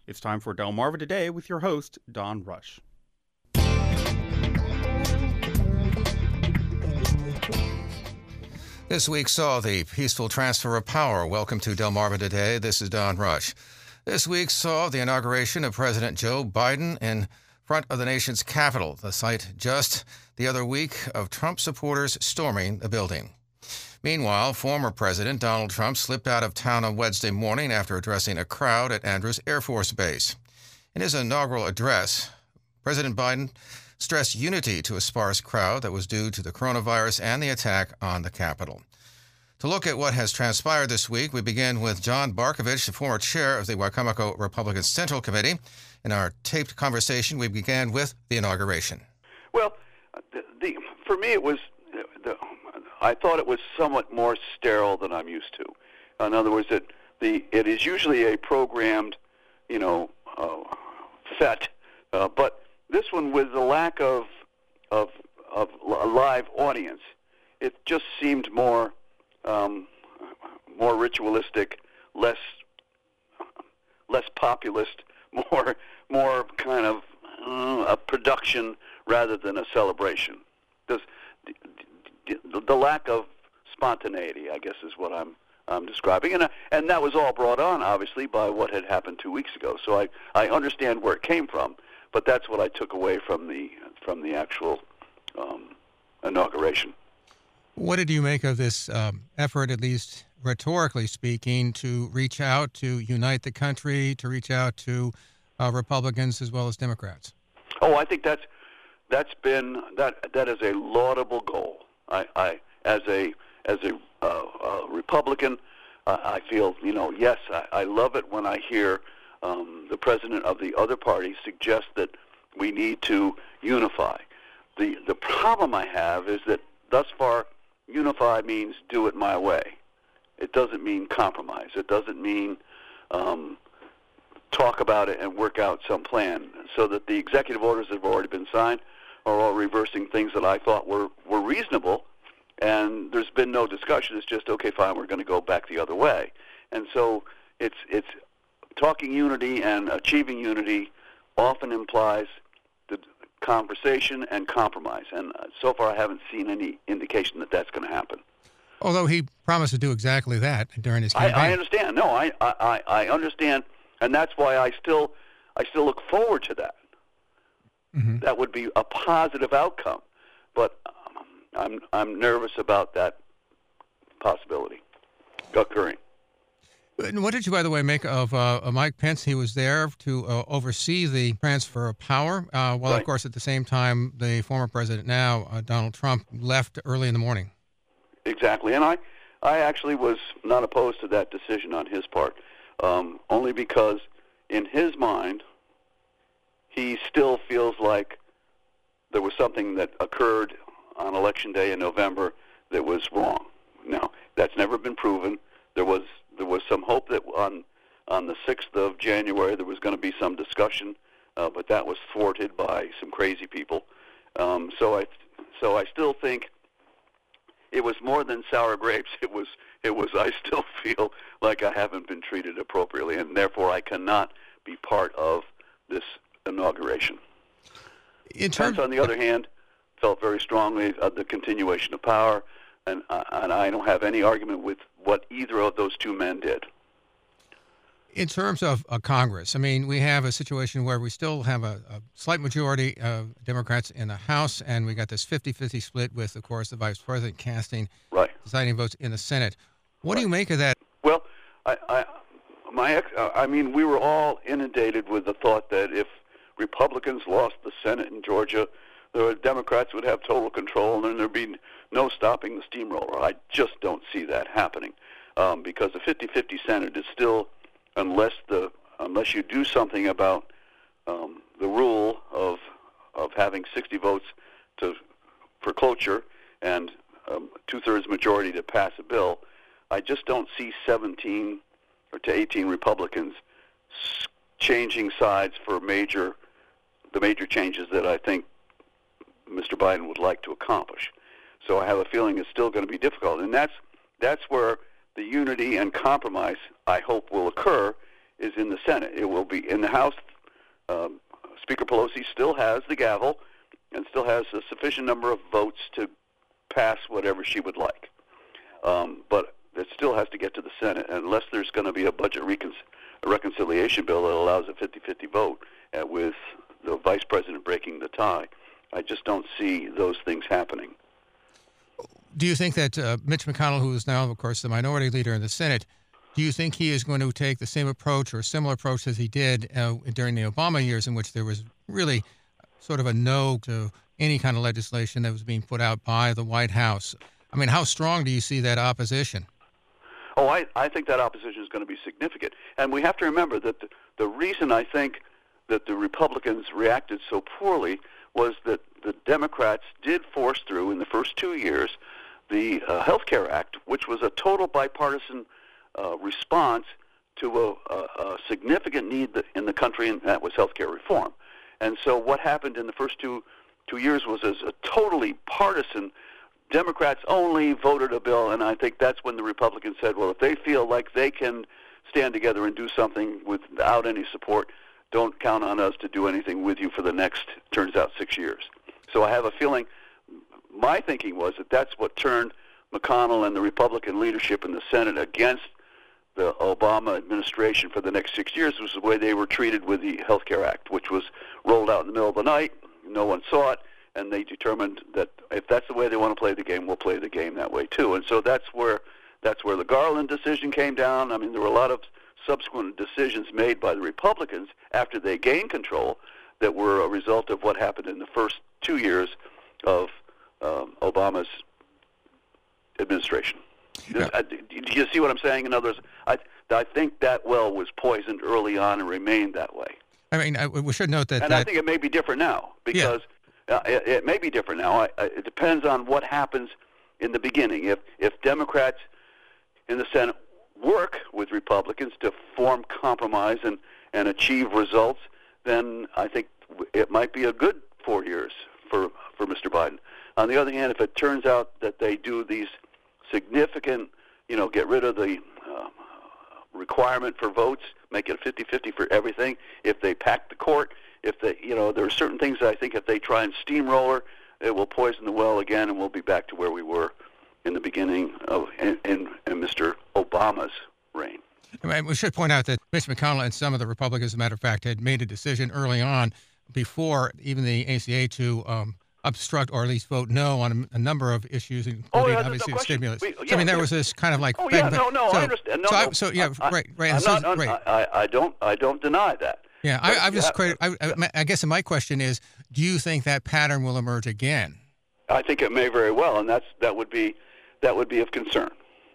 It's time for Delmarva Today with your host, Don Rush. This week saw the peaceful transfer of power. Welcome to Delmarva Today. This is Don Rush. This week saw the inauguration of President Joe Biden in front of the nation's capital, the site just the other week of Trump supporters storming the building. Meanwhile, former President Donald Trump slipped out of town on Wednesday morning after addressing a crowd at Andrews Air Force Base. In his inaugural address, President Biden stressed unity to a sparse crowd that was due to the coronavirus and the attack on the Capitol. To look at what has transpired this week, we begin with John Barkovich, the former chair of the Wicomico Republican Central Committee. In our taped conversation, we began with the inauguration. Well, for me, I thought it was somewhat more sterile than I'm used to. In other words, it is usually a programmed, fete, but this one, with the lack of a live audience, it just seemed more ritualistic, less populist, more kind of a production rather than a celebration. The lack of spontaneity, I guess, is what I'm describing, and that was all brought on, obviously, by what had happened 2 weeks ago. So I understand where it came from, but that's what I took away from the actual inauguration. What did you make of this effort, at least rhetorically speaking, to reach out, to unite the country, to reach out to Republicans as well as Democrats? Oh, I think that is a laudable goal. I as a Republican, I feel, yes, I love it when I hear the president of the other party suggest that we need to unify. The problem I have is that thus far, unify means do it my way. It doesn't mean compromise. It doesn't mean talk about it and work out some plan. So that the executive orders that have already been signed are all reversing things that I thought were reasonable, and there's been no discussion. It's just, okay, fine, we're going to go back the other way. And so it's talking unity and achieving unity often implies the conversation and compromise. And so far I haven't seen any indication that that's going to happen. Although he promised to do exactly that during his campaign. I understand. No, I understand, and that's why I still look forward to that. Mm-hmm. That would be a positive outcome, but I'm nervous about that possibility occurring. And what did you, by the way, make of Mike Pence? He was there to oversee the transfer of power, while, right, of course, at the same time, the former president now, Donald Trump, left early in the morning. Exactly, and I actually was not opposed to that decision on his part, only because in his mind, he still feels like there was something that occurred on Election Day in November that was wrong. Now, that's never been proven. There was some hope that on the 6th of January there was going to be some discussion, but that was thwarted by some crazy people. So I still think it was more than sour grapes. It was. I still feel like I haven't been treated appropriately, and therefore I cannot be part of this inauguration. Pence, on the other hand, felt very strongly of the continuation of power, and I don't have any argument with what either of those two men did. In terms of Congress, I mean, we have a situation where we still have a slight majority of Democrats in the House, and we got this 50-50 split with, of course, the Vice President casting deciding votes in the Senate. What do you make of that? Well, we were all inundated with the thought that if Republicans lost the Senate in Georgia, the Democrats would have total control, and then there'd be no stopping the steamroller. I just don't see that happening, because the 50-50 Senate is still, unless you do something about the rule of having 60 votes for cloture and two-thirds majority to pass a bill, I just don't see 17 to 18 Republicans changing sides for the major changes that I think Mr. Biden would like to accomplish. So I have a feeling it's still going to be difficult, and that's where the unity and compromise, I hope, will occur, is in the Senate. It will be in the House. Speaker Pelosi still has the gavel and still has a sufficient number of votes to pass whatever she would like. But it still has to get to the Senate, and unless there's going to be a budget reconciliation bill that allows a 50-50 vote with the vice president breaking the tie, I just don't see those things happening. Do you think that Mitch McConnell, who is now, of course, the minority leader in the Senate, do you think he is going to take the same approach or similar approach as he did during the Obama years, in which there was really sort of a no to any kind of legislation that was being put out by the White House? I mean, how strong do you see that opposition? Oh, I think that opposition is going to be significant. And we have to remember that the reason I think that the Republicans reacted so poorly was that the Democrats did force through in the first 2 years the Health Care Act, which was a total bipartisan response to a significant need in the country, and that was health care reform. And so what happened in the first two years was a totally partisan, Democrats only voted a bill, and I think that's when the Republicans said, well, if they feel like they can stand together and do something without any support, don't count on us to do anything with you for the next, turns out, 6 years. So I have a feeling, my thinking was that that's what turned McConnell and the Republican leadership in the Senate against the Obama administration for the next 6 years, was the way they were treated with the Health Care Act, which was rolled out in the middle of the night. No one saw it, and they determined that if that's the way they want to play the game, we'll play the game that way too. And so that's where the Garland decision came down. I mean, there were a lot of subsequent decisions made by the Republicans after they gained control that were a result of what happened in the first 2 years of Obama's administration. Yeah. Do you see what I'm saying? In other words, I think that well was poisoned early on and remained that way. I mean, we should note that... And I think it may be different now, because it may be different now. It depends on what happens in the beginning. If Democrats in the Senate work with Republicans to form compromise and achieve results, then I think it might be a good 4 years for Mr. Biden. On the other hand, if it turns out that they do these significant, get rid of the requirement for votes, make it 50-50 for everything, if they pack the court, if they, there are certain things that I think if they try and steamroller, it will poison the well again, and we'll be back to where we were in the beginning of in Mr. Obama's reign. And we should point out that Mitch McConnell and some of the Republicans, as a matter of fact, had made a decision early on before even the ACA to obstruct or at least vote no on a number of issues, including obviously the stimulus. There was this kind of like... I understand. I don't deny that. Yeah, I guess my question is, do you think that pattern will emerge again? I think it may very well, and that would be of concern.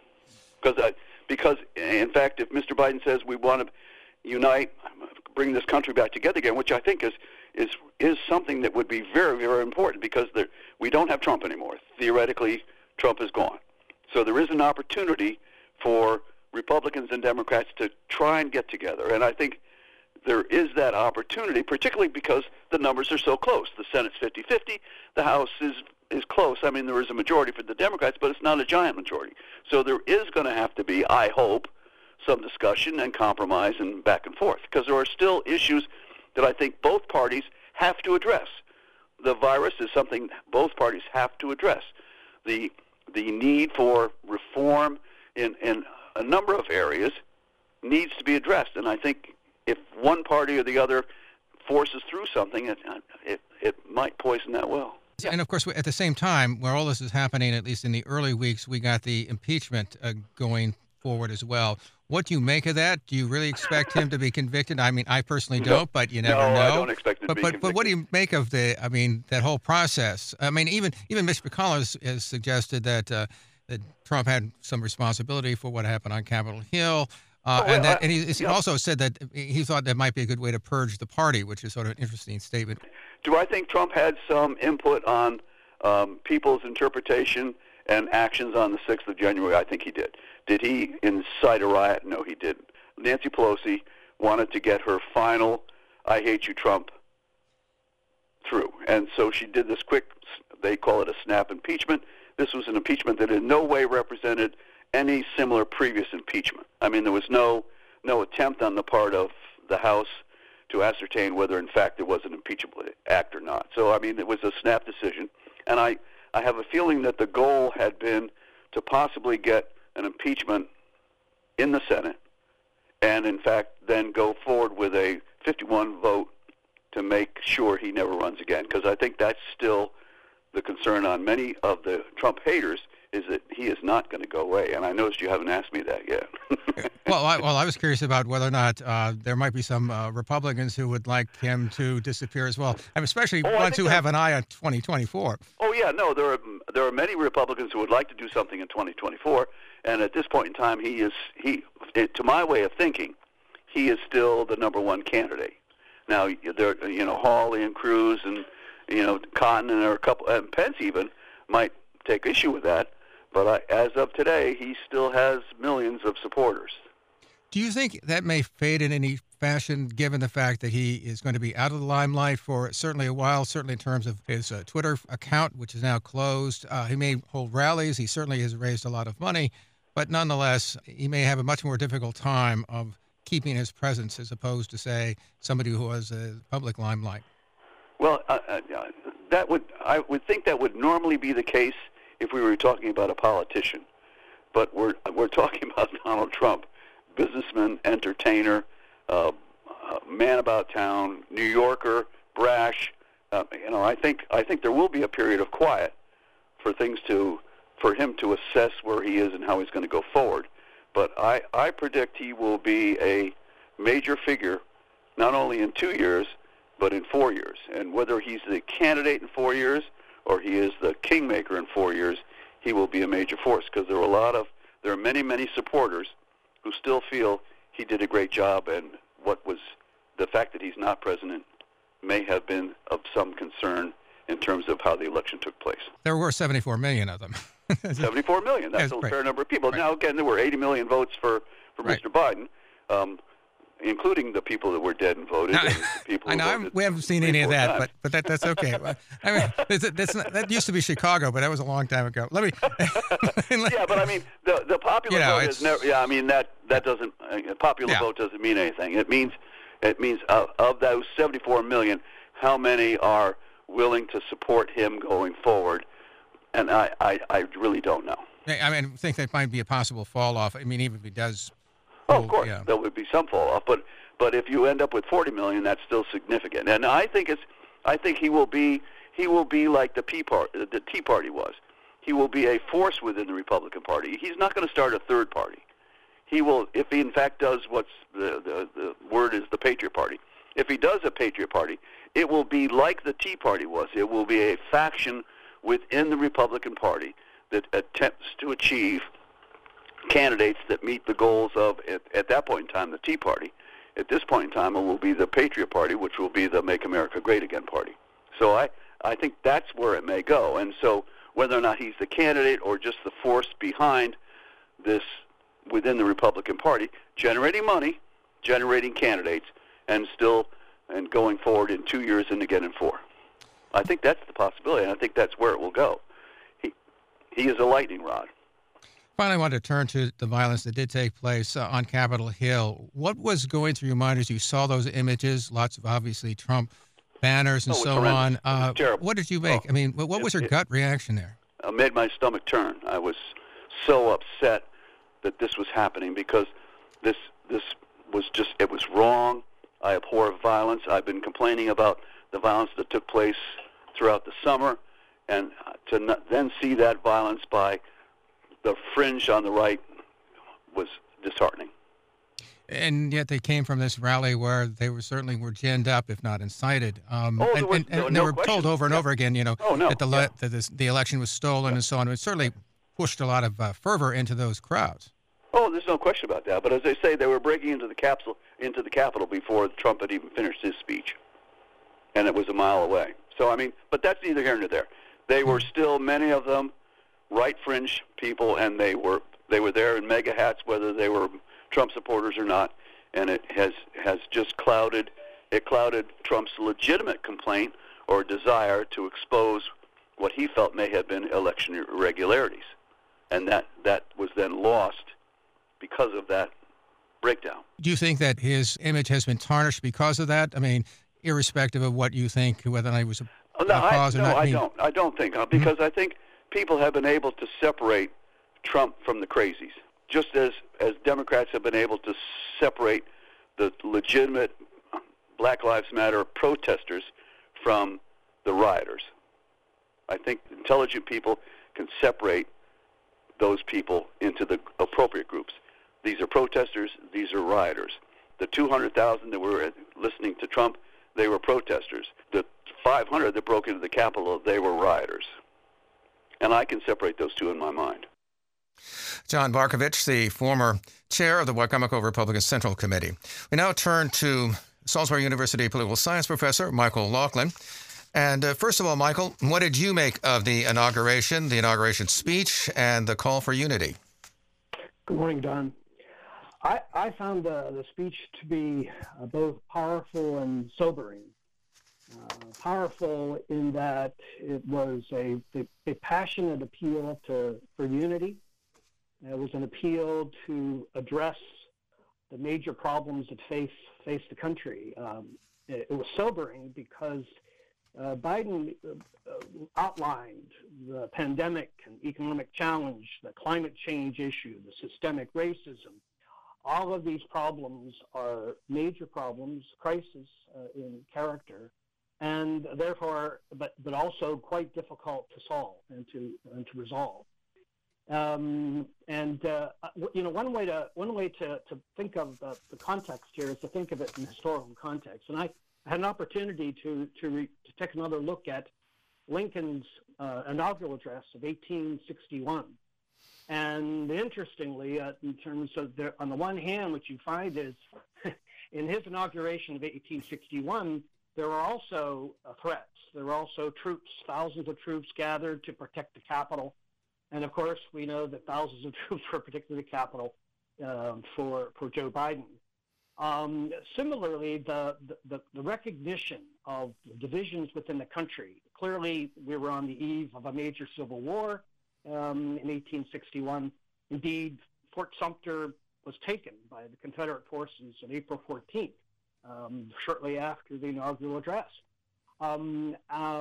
Because in fact, if Mr. Biden says we want to unite, bring this country back together again, which I think is something that would be very, very important, because we don't have Trump anymore. Theoretically, Trump is gone. So there is an opportunity for Republicans and Democrats to try and get together, and I think there is that opportunity, particularly because the numbers are so close. The Senate's 50-50. The House is close. I mean, there is a majority for the Democrats, but it's not a giant majority. So there is going to have to be, I hope, some discussion and compromise and back and forth, because there are still issues that I think both parties have to address. The virus is something both parties have to address. The need for reform in a number of areas needs to be addressed, and I think if one party or the other forces through something, it might poison that well. And of course, at the same time, where all this is happening, at least in the early weeks, we got the impeachment going forward as well. What do you make of that? Do you really expect him to be convicted? I mean, I personally don't, but you never know. No, I don't expect him to be convicted. But what do you make of that whole process? I mean, even Mitch McConnell has suggested that Trump had some responsibility for what happened on Capitol Hill. And he also said that he thought that might be a good way to purge the party, which is sort of an interesting statement. Do I think Trump had some input on people's interpretation and actions on the 6th of January? I think he did. Did he incite a riot? No, he didn't. Nancy Pelosi wanted to get her final "I hate you, Trump" through. And so she did this quick, they call it a snap impeachment. This was an impeachment that in no way represented any similar previous impeachment. I mean, there was no no attempt on the part of the House to ascertain whether, in fact, there was an impeachable act or not. So, I mean, it was a snap decision. And I have a feeling that the goal had been to possibly get an impeachment in the Senate and, in fact, then go forward with a 51 vote to make sure he never runs again. Because I think that's still the concern on many of the Trump haters, is that he is not going to go away. And I noticed you haven't asked me that yet. Well, I was curious about whether or not there might be some Republicans who would like him to disappear as well, and especially ones who have an eye on 2024. Oh yeah, no, there are many Republicans who would like to do something in 2024, and at this point in time, to my way of thinking, he is still the number one candidate. Now, there, Hawley and Cruz and Cotton and a couple, and Pence even might take issue with that, but as of today, he still has millions of supporters. Do you think that may fade in any fashion, given the fact that he is going to be out of the limelight for certainly a while, certainly in terms of his Twitter account, which is now closed? He may hold rallies. He certainly has raised a lot of money, but nonetheless, he may have a much more difficult time of keeping his presence as opposed to, say, somebody who has a public limelight. Well, I would think that would normally be the case if we were talking about a politician, but we're talking about Donald Trump, businessman, entertainer, man about town, New Yorker, brash. I think there will be a period of quiet for him to assess where he is and how he's going to go forward. But I predict he will be a major figure, not only in 2 years, but in 4 years. And whether he's the candidate in 4 years or he is the kingmaker in 4 years, he will be a major force, because there are many, many supporters who still feel he did a great job, and the fact that he's not president may have been of some concern in terms of how the election took place. There were 74 million of them. 74 million. That's a fair number of people. Right. Now, again, there were 80 million votes for right. Mr. Biden, including the people that were dead and voted. And the people we haven't seen any of that, but that's okay. I mean, that used to be Chicago, but that was a long time ago. Let me. Yeah, but I mean, the popular vote is never. Yeah, I mean that doesn't. Popular vote doesn't mean anything. It means of those 74 million, how many are willing to support him going forward? And I really don't know. I mean, I think that might be a possible fall off. I mean, even if he does. Of course, there would be some fall off, but if you end up with 40 million, that's still significant. And I think he will be like the Tea Party was. He will be a force within the Republican Party. He's not going to start a third party. He will, if he in fact does what's the word is the Patriot Party. If he does a Patriot Party, it will be like the Tea Party was. It will be a faction within the Republican Party that attempts to achieve candidates that meet the goals of, at that point in time, the Tea Party. At this point in time, it will be the Patriot Party, which will be the Make America Great Again Party. So I think that's where it may go. And so whether or not he's the candidate or just the force behind this within the Republican Party, generating money, generating candidates, and going forward in 2 years and again in 4. I think that's the possibility, and I think that's where it will go. He is a lightning rod. Finally, I want to turn to the violence that did take place on Capitol Hill. What was going through your mind as you saw those images? Lots of, obviously, Trump banners and so on. Terrible. What did you make? I mean, what was your gut reaction there? It made my stomach turn. I was so upset that this was happening, because this was just, it was wrong. I abhor violence. I've been complaining about the violence that took place throughout the summer, and to then see that violence by the fringe on the right was disheartening. And yet they came from this rally where they were ginned up, if not incited. And they were told over and over again, that the election was stolen and so on. It certainly pushed a lot of fervor into those crowds. Oh, there's no question about that. But as I say, they were breaking into the Capitol before Trump had even finished his speech, and it was a mile away. So I mean, but that's neither here nor there. They were still, many of them, right fringe people, and they were there in mega hats, whether they were Trump supporters or not, and it has just clouded Trump's legitimate complaint or desire to expose what he felt may have been election irregularities, and that was then lost because of that breakdown. Do you think that his image has been tarnished because of that? I mean, irrespective of what you think, whether or not he was a cause or not? I don't think, because I think people have been able to separate Trump from the crazies, just as Democrats have been able to separate the legitimate Black Lives Matter protesters from the rioters. I think intelligent people can separate those people into the appropriate groups. These are protesters, these are rioters. The 200,000 that were listening to Trump, they were protesters. The 500 that broke into the Capitol, they were rioters. And I can separate those two in my mind. John Barkovich, the former chair of the Wicomico Republican Central Committee. We now turn to Salisbury University political science professor Michael Laughlin. And first of all, Michael, what did you make of the inauguration speech, and the call for unity? Good morning, Don. I found the speech to be both powerful and sobering. Powerful in that it was a passionate appeal for unity. It was an appeal to address the major problems that face the country. It was sobering because Biden outlined the pandemic and economic challenge, the climate change issue, the systemic racism. All of these problems are major problems, crises in character, and therefore, but also quite difficult to solve and to resolve. One way to think of the context here is to think of it in historical context. And I had an opportunity to take another look at Lincoln's inaugural address of 1861. And interestingly, in terms of on the one hand, what you find is in his inauguration of 1861, there were also threats. There were also troops, thousands of troops gathered to protect the Capitol. And of course, we know that thousands of troops were protecting the Capitol for Joe Biden. Similarly, the recognition of divisions within the country. Clearly, we were on the eve of a major civil war in 1861. Indeed, Fort Sumter was taken by the Confederate forces on April 14th, shortly after the inaugural address. And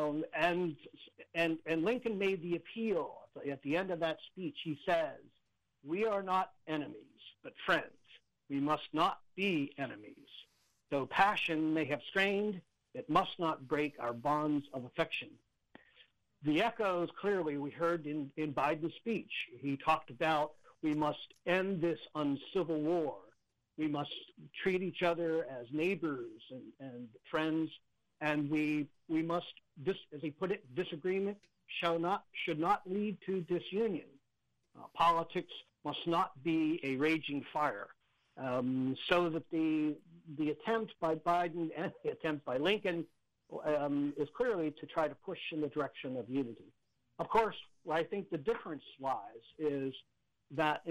Lincoln made the appeal at the end of that speech. He says, "We are not enemies, but friends. We must not be enemies. Though passion may have strained, it must not break our bonds of affection." The echoes clearly we heard in Biden's speech. He talked about we must end this uncivil war. We must treat each other as neighbors and friends, and we must, as he put it, disagreement should not lead to disunion. Politics must not be a raging fire. So that the attempt by Biden and the attempt by Lincoln is clearly to try to push in the direction of unity. Of course, where I think the difference lies is that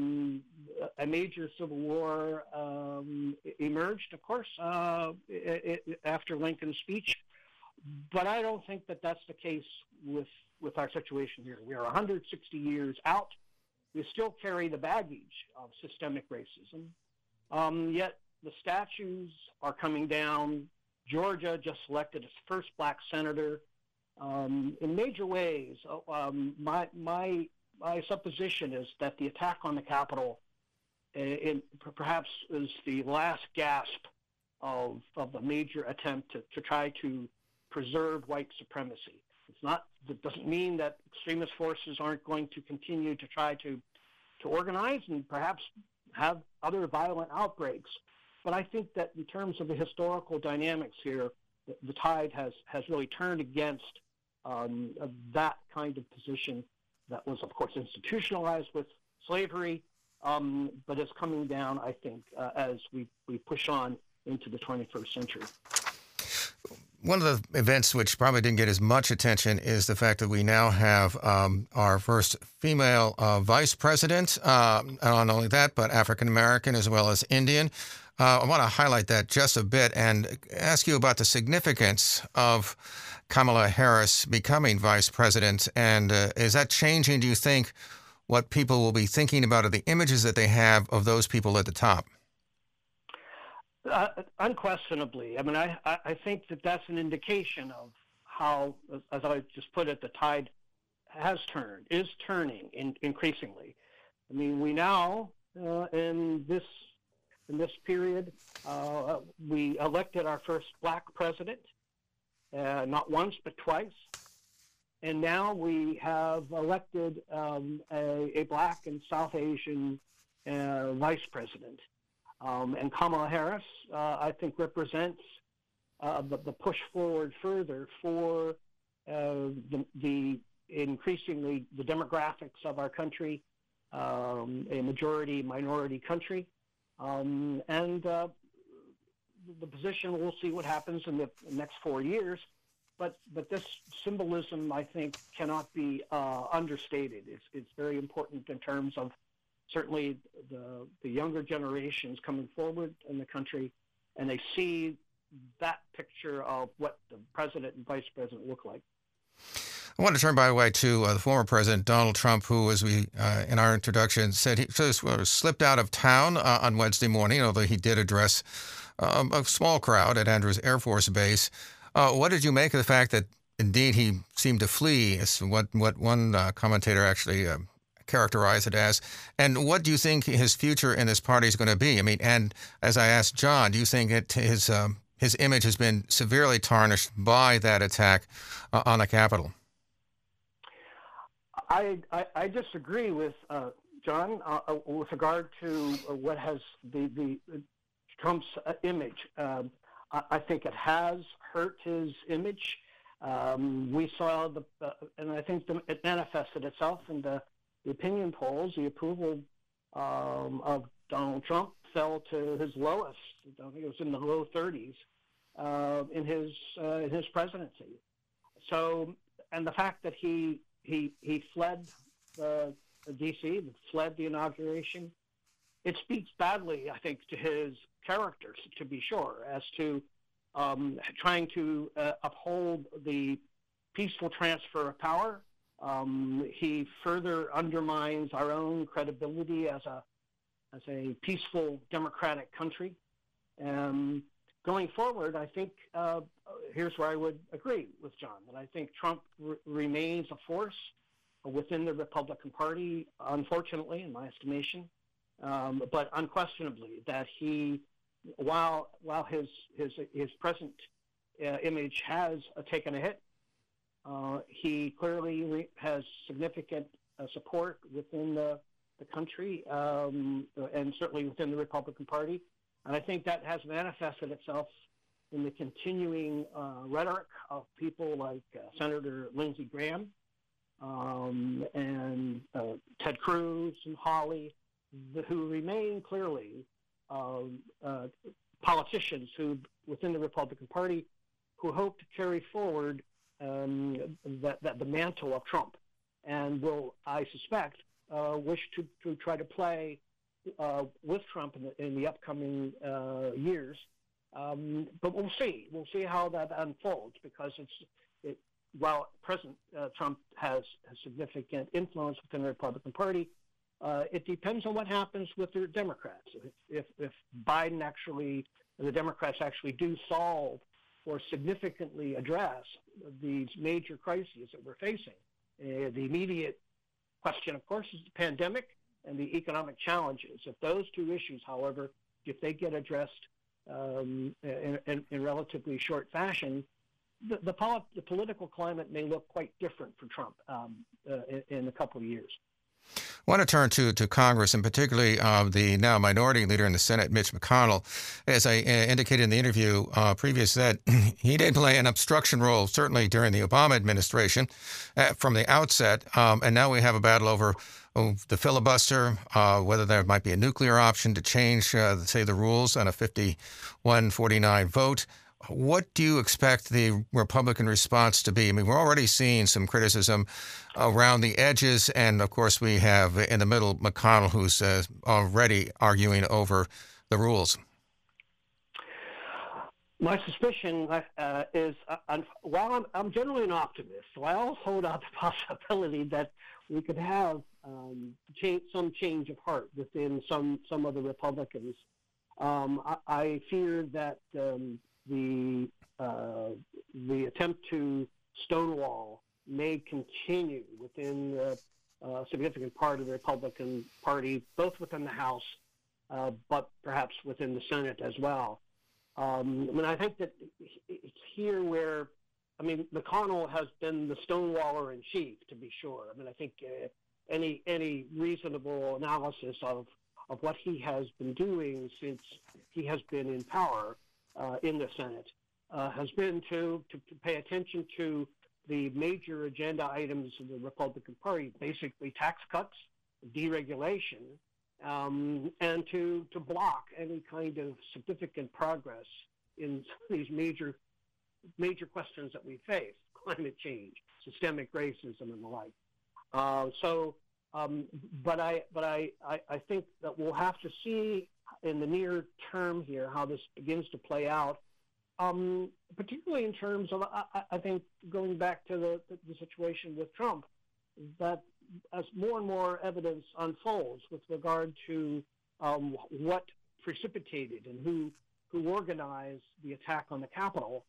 a major civil war emerged, of course, after Lincoln's speech. But I don't think that that's the case with our situation here. We are 160 years out. We still carry the baggage of systemic racism. Yet the statues are coming down. Georgia just elected its first black senator. In major ways, my supposition is that the attack on the Capitol perhaps is the last gasp of the major attempt to try to preserve white supremacy. It doesn't mean that extremist forces aren't going to continue to try to organize and perhaps have other violent outbreaks. But I think that in terms of the historical dynamics here, the tide has really turned against that kind of position that was, of course, institutionalized with slavery, but is coming down, I think, as we push on into the 21st century. One of the events which probably didn't get as much attention is the fact that we now have our first female vice president. Not only that, but African-American as well as Indian. I want to highlight that just a bit and ask you about the significance of Kamala Harris becoming vice president. And is that changing, do you think, what people will be thinking about, or the images that they have of those people at the top? Unquestionably. I mean, I think that that's an indication of how, as I just put it, the tide is turning increasingly. I mean, we now, in this period, we elected our first black president, not once but twice. And now we have elected a black and South Asian vice president. And Kamala Harris, I think, represents the push forward further for the increasingly the demographics of our country, a majority-minority country. And the position, we'll see what happens in the next 4 years. But this symbolism, I think, cannot be understated. It's very important in terms of certainly the younger generations coming forward in the country, and they see that picture of what the president and vice president look like. I want to turn, by the way, to the former president, Donald Trump, who, as we, in our introduction, said he slipped out of town on Wednesday morning, although he did address a small crowd at Andrews Air Force Base. What did you make of the fact that, indeed, he seemed to flee, as what one commentator actually characterized it as? And what do you think his future in this party is going to be? I mean, and as I asked John, do you think his image has been severely tarnished by that attack on the Capitol? I disagree with John with regard to what has the Trump's image. I think it has hurt his image. We saw and I think it manifested itself in the opinion polls. The approval of Donald Trump fell to his lowest. I think it was in the low 30s in his presidency. So, and the fact that he fled D.C., fled the inauguration, it speaks badly, I think, to his character, to be sure, as to trying to uphold the peaceful transfer of power. He further undermines our own credibility as a peaceful democratic country. Going forward, I think here's where I would agree with John, that I think Trump remains a force within the Republican Party, unfortunately, in my estimation, but unquestionably that he, while his present image has taken a hit, he clearly has significant support within the country and certainly within the Republican Party. And I think that has manifested itself in the continuing rhetoric of people like Senator Lindsey Graham and Ted Cruz and Hawley, who remain clearly politicians who, within the Republican Party, who hope to carry forward the mantle of Trump, and will, I suspect, wish to try to play with Trump in the upcoming years. But we'll see. We'll see how that unfolds, because while President Trump has significant influence within the Republican Party, it depends on what happens with the Democrats. If Biden the Democrats actually do solve or significantly address these major crises that we're facing, the immediate question, of course, is the pandemic and the economic challenges. If those two issues, however, if they get addressed in relatively short fashion, the political climate may look quite different for Trump in a couple of years. I want to turn to Congress, and particularly the now minority leader in the Senate, Mitch McConnell. As I indicated in the interview previous, that he did play an obstruction role, certainly during the Obama administration from the outset. And now we have a battle over the filibuster, whether there might be a nuclear option to change, say, the rules on a 51-49 vote. What do you expect the Republican response to be? I mean, we're already seeing some criticism around the edges, and of course we have in the middle McConnell, who's already arguing over the rules. My suspicion is, while I'm generally an optimist, so I also hold out the possibility that we could have some change of heart within some of the Republicans. I fear that the attempt to stonewall may continue within a significant part of the Republican Party, both within the House, but perhaps within the Senate as well. I mean, I think that it's here where, I mean, McConnell has been the stonewaller in chief, to be sure. I mean, I think any reasonable analysis of what he has been doing since he has been in power in the Senate has been to pay attention to the major agenda items of the Republican Party, basically tax cuts, deregulation, and to block any kind of significant progress in these major questions that we face: climate change, systemic racism, and the like. But I think that we'll have to see in the near term here how this begins to play out, particularly in terms of, I think, going back to the situation with Trump, that as more and more evidence unfolds with regard to what precipitated and who organized the attack on the Capitol,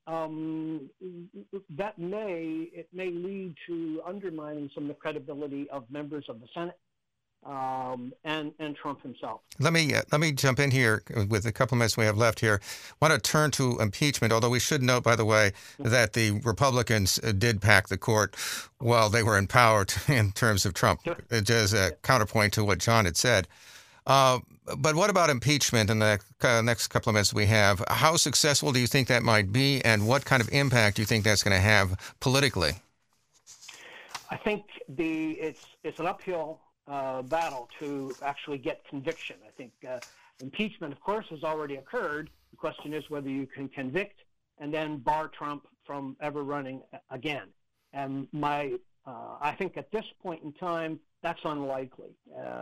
that may lead to undermining some of the credibility of members of the Senate and Trump himself. Let me jump in here with a couple minutes we have left here. I want to turn to impeachment, although we should note, by the way, that the Republicans did pack the court while they were in power in terms of Trump, just a counterpoint to what John had said. But what about impeachment in the next couple of minutes we have? How successful do you think that might be, and what kind of impact do you think that's going to have politically? I think it's an uphill battle to actually get conviction. I think impeachment, of course, has already occurred. The question is whether you can convict and then bar Trump from ever running again. And I think at this point in time, that's unlikely.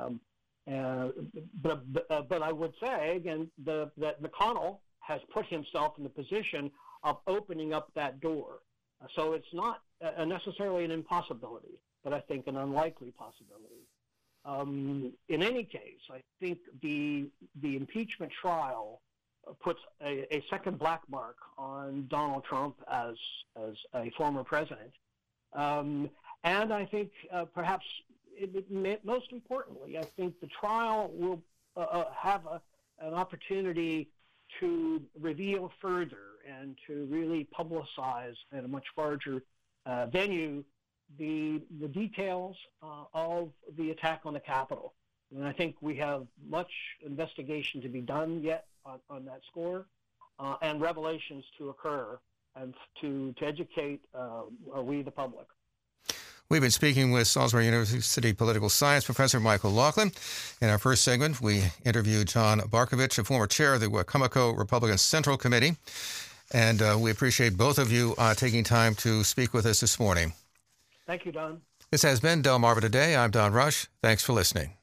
But I would say, again, that McConnell has put himself in the position of opening up that door. So it's not necessarily an impossibility, but I think an unlikely possibility. In any case, I think the impeachment trial puts a second black mark on Donald Trump as a former president. And I think perhaps most importantly, I think the trial will have an opportunity to reveal further and to really publicize at a much larger venue the details of the attack on the Capitol. And I think we have much investigation to be done yet on that score, and revelations to occur and to educate we, the public. We've been speaking with Salisbury University political science professor Michael Laughlin. In our first segment, we interviewed John Barkovich, a former chair of the Wacomico Republican Central Committee. And we appreciate both of you taking time to speak with us this morning. Thank you, Don. This has been Delmarva Today. I'm Don Rush. Thanks for listening.